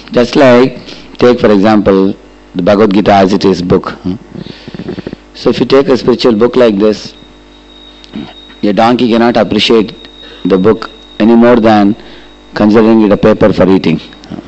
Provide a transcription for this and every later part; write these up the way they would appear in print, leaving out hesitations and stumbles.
Just like, take for example, the Bhagavad Gita as it is book. So if you take a spiritual book like this, a donkey cannot appreciate the book any more than considering it a paper for eating.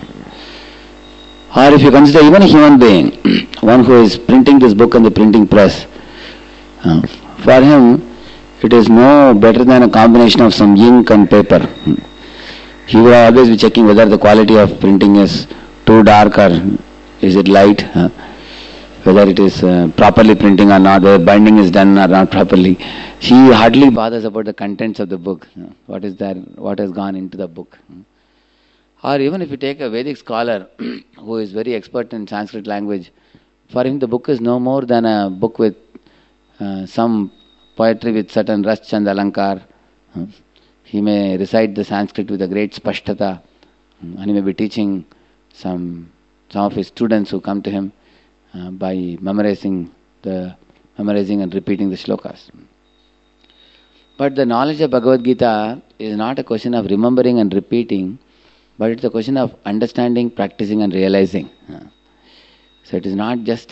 Or if you consider even a human being, one who is printing this book on the printing press, for him it is no better than a combination of some ink and paper. He will always be checking whether the quality of printing is too dark or is it light, whether it is properly printing or not, whether binding is done or not properly. He hardly bothers about the contents of the book, what is there, what has gone into the book. Or even if you take a Vedic scholar who is very expert in Sanskrit language, for him the book is no more than a book with some poetry with certain rascha and alankar. He may recite the Sanskrit with a great spashtata, and he may be teaching some of his students who come to him by memorizing and repeating the shlokas. But the knowledge of Bhagavad Gita is not a question of remembering and repeating, but it's a question of understanding, practicing and realizing. So it is not just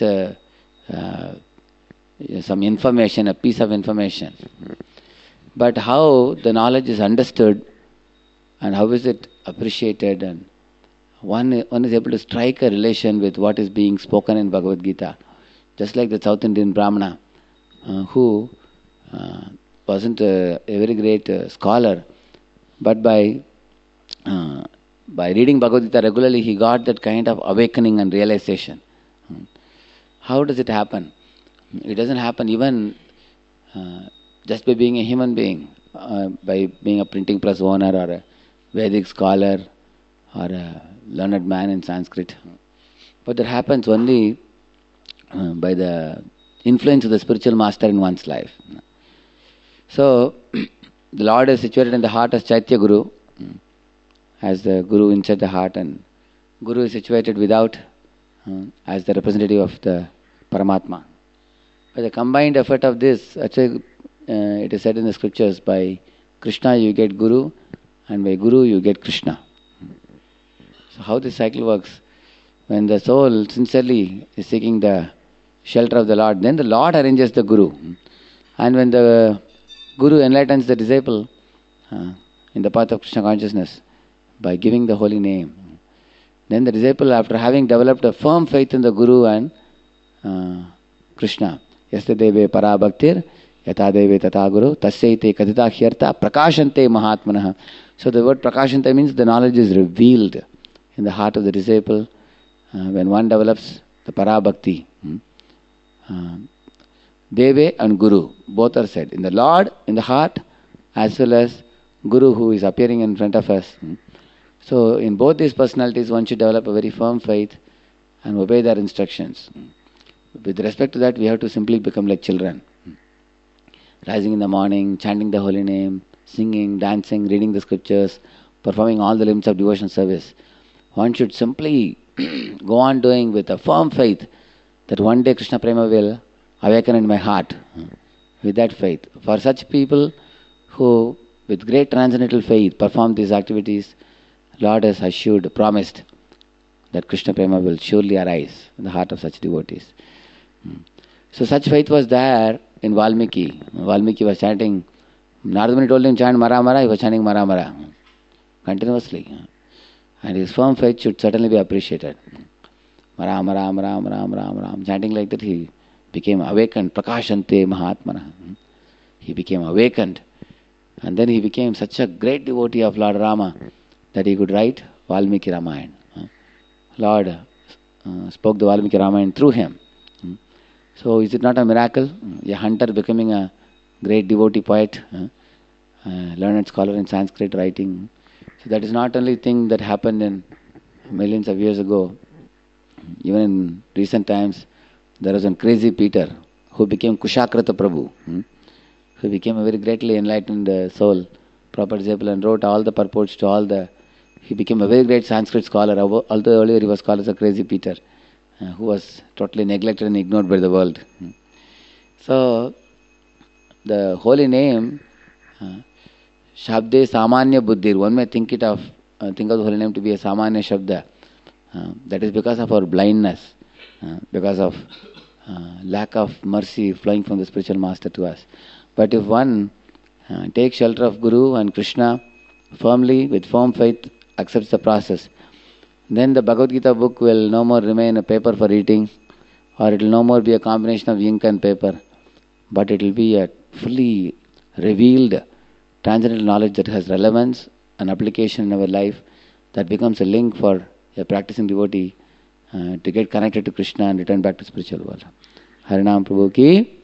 some information, a piece of information, but how the knowledge is understood and how is it appreciated, and one is able to strike a relation with what is being spoken in Bhagavad Gita. Just like the South Indian Brahmana who wasn't a very great scholar, but by reading Bhagavad Gita regularly he got that kind of awakening and realization. How does it happen? It doesn't happen even just by being a human being, by being a printing press owner or a Vedic scholar or a learned man in Sanskrit. But that happens only by the influence of the spiritual master in one's life. So, the Lord is situated in the heart as Chaitya Guru, as the Guru inside the heart, and Guru is situated without as the representative of the Paramatma. By the combined effort of this, actually, it is said in the scriptures, by Krishna you get Guru, and by Guru you get Krishna. So how this cycle works? When the soul sincerely is seeking the shelter of the Lord, then the Lord arranges the Guru. And when the Guru enlightens the disciple in the path of Krishna consciousness by giving the holy name, then the disciple, after having developed a firm faith in the Guru and Krishna, Yastadeve parabhaktir yatadeve tata guru tasyaite kadita hyarta prakashante mahatmanah. So the word prakashante means the knowledge is revealed in the heart of the disciple when one develops the parabhakti. Deve and Guru, both are said. In the Lord, in the heart, as well as Guru who is appearing in front of us. So in both these personalities one should develop a very firm faith and obey their instructions. With respect to that, we have to simply become like children. Rising in the morning, chanting the holy name, singing, dancing, reading the scriptures, performing all the limbs of devotional service. One should simply go on doing with a firm faith that one day Krishna Prema will awaken in my heart. With that faith. For such people who with great transcendental faith perform these activities, Lord has assured, promised that Krishna Prema will surely arise in the heart of such devotees. So such faith was there in Valmiki. Valmiki was chanting, Narada Muni told him chant Mara Mara, he was chanting Mara Mara continuously. And his firm faith should certainly be appreciated. Mara Mara Mara Mara Mara Mara. Chanting like that he became awakened. Prakashante Mahatmana. He became awakened. And then he became such a great devotee of Lord Rama that he could write Valmiki Ramayana. Lord spoke the Valmiki Ramayana through him. So is it not a miracle? A hunter becoming a great devotee poet, learned scholar in Sanskrit writing. So that is not only thing that happened in millions of years ago. Even in recent times, there was a crazy Peter who became Kushakrata Prabhu, who became a very greatly enlightened soul, proper disciple, and wrote all the purports to all the... He became a very great Sanskrit scholar, although earlier he was called as a crazy Peter, who was totally neglected and ignored by the world. So, the holy name, Shabde Samanya Buddhir, one may think of the holy name to be a Samanya Shabda, That is because of our blindness, because of lack of mercy flowing from the spiritual master to us. But if one takes shelter of Guru and Krishna firmly, with firm faith, accepts the process, then the Bhagavad Gita book will no more remain a paper for eating, or it will no more be a combination of ink and paper, but it will be a fully revealed transcendental knowledge that has relevance and application in our life, that becomes a link for a practicing devotee to get connected to Krishna and return back to spiritual world. Harinam Prabhu ki